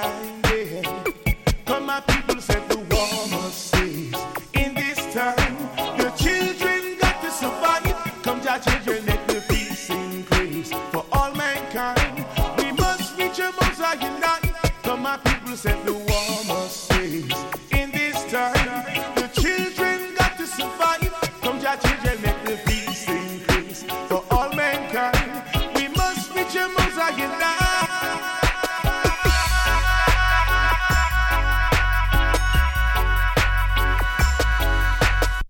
time, yeah. Come my people set the war must cease. In this time, the children got to survive. Come our children, let the peace increase. For all mankind, we must reach a most high unite. Come my people set the war must